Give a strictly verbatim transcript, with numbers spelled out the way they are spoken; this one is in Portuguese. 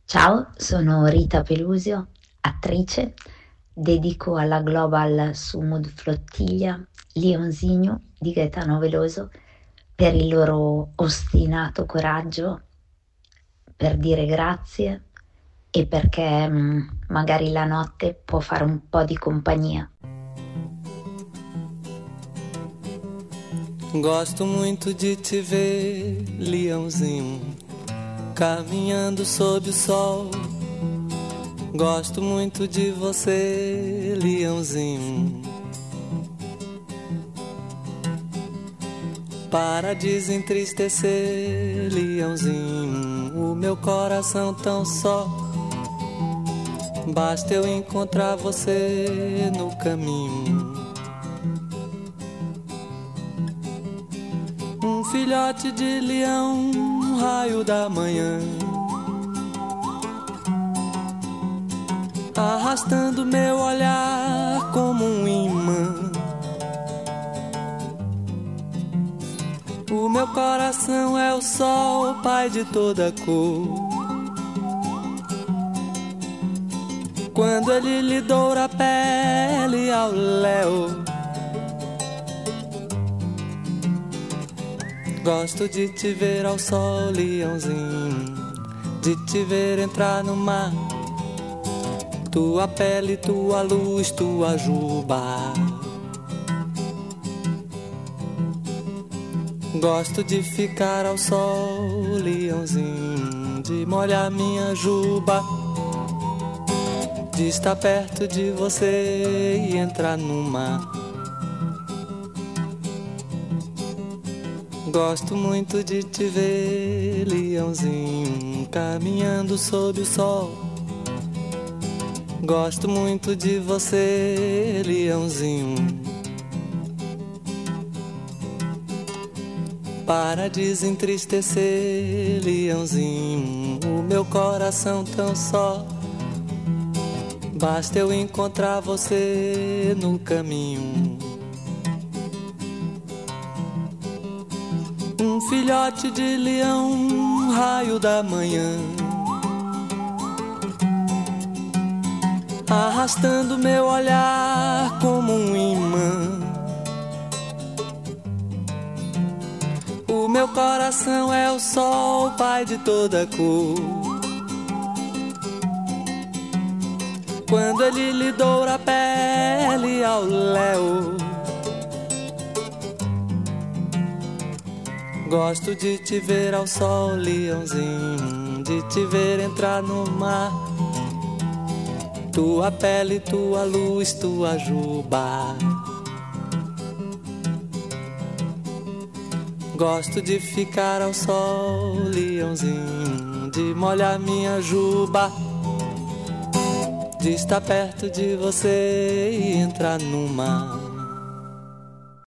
Ciao, sono Rita Pelusio, attrice. Dedico alla Global Sumud Flottiglia Leonsigno di Gaetano Veloso per il loro ostinato coraggio, per dire grazie e perché mh, magari la notte può fare un po' di compagnia. Gosto muito de te ver, leãozinho, caminhando sob o sol. Gosto muito de você, leãozinho. Para desentristecer, leãozinho, o meu coração tão só. Basta eu encontrar você no caminho. Um filhote de leão, um raio da manhã, arrastando meu olhar como um imã. O meu coração é o sol, pai de toda cor. Quando ele lhe doura a pele ao léu, gosto de te ver ao sol, leãozinho, de te ver entrar no mar. Tua pele, tua luz, tua juba. Gosto de ficar ao sol, leãozinho, de molhar minha juba, de estar perto de você e entrar no mar. Gosto muito de te ver, leãozinho, caminhando sob o sol. Gosto muito de você, leãozinho. Para desentristecer, leãozinho, o meu coração tão só. Basta eu encontrar você no caminho. Um filhote de leão, um raio da manhã, arrastando meu olhar como um imã. O meu coração é o sol, pai de toda cor. Quando ele lhe doura a pele ao léu, gosto de te ver ao sol, leãozinho, de te ver entrar no mar. Tua pele, tua luz, tua juba. Gosto de ficar ao sol, leãozinho, de molhar minha juba, de estar perto de você e entrar no mar.